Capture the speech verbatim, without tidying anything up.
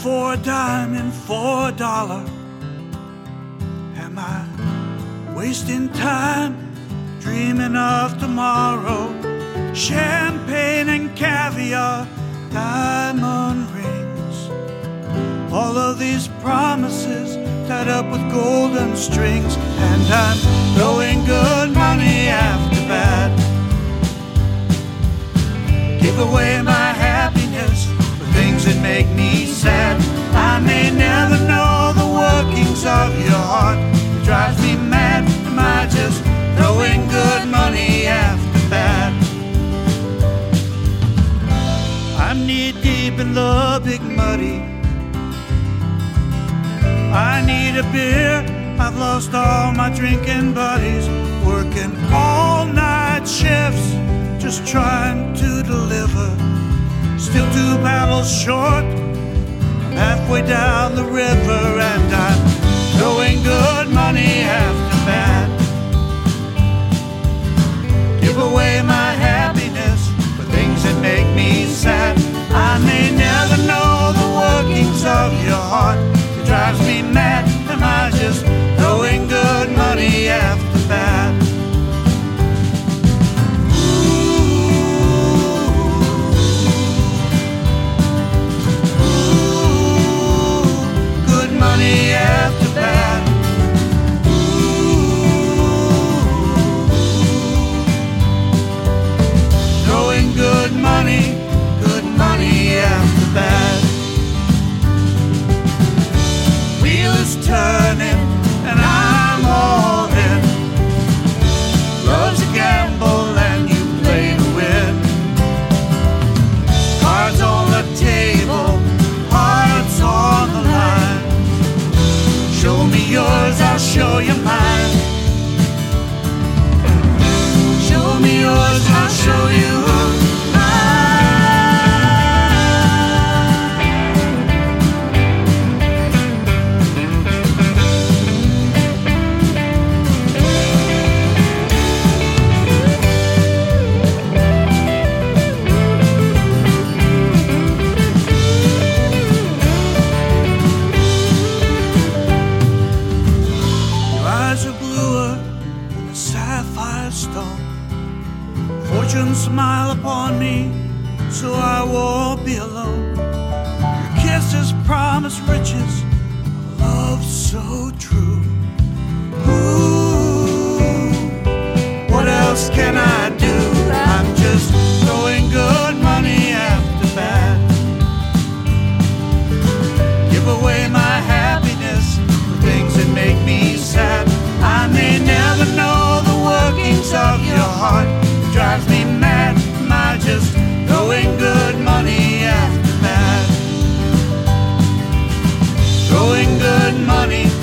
for a dime and for a dollar? Am I wasting time dreaming of tomorrow? Champagne and caviar, diamond rings, all of these promises tied up with golden strings. And I'm throwing good money after bad. Give away my happiness for things that make me sad. I may never know the workings of your heart. It drives me mad. Am I just throwing good money after bad? I'm knee deep in the big muddy. I need a beer. I've lost all my drinking buddies, working all night shifts, just trying to deliver. Still two paddles short, halfway down the river, and I'm throwing good money after bad. Give away my happiness for things that make me sad. I may never know the workings of your heart. It drives me mad. Am I just throwing good money after bad? Money after bad. Ooh. Throwing good money, good money after bad. Wheel is turning and I'm all in. Love's a gamble and you play to win. Cards on the table, hearts on the line. Show me yours, I'll show you mine. Show me yours, I'll show you fortune smile upon me, so I won't be alone. Your kisses promise riches, love so true. Ooh, what else can I do? I'm just throwing good money after bad. Give away my happiness for things that make me sad. I may never know the workings of your heart. Drives me mad. Am I just throwing good money after bad? Throwing good money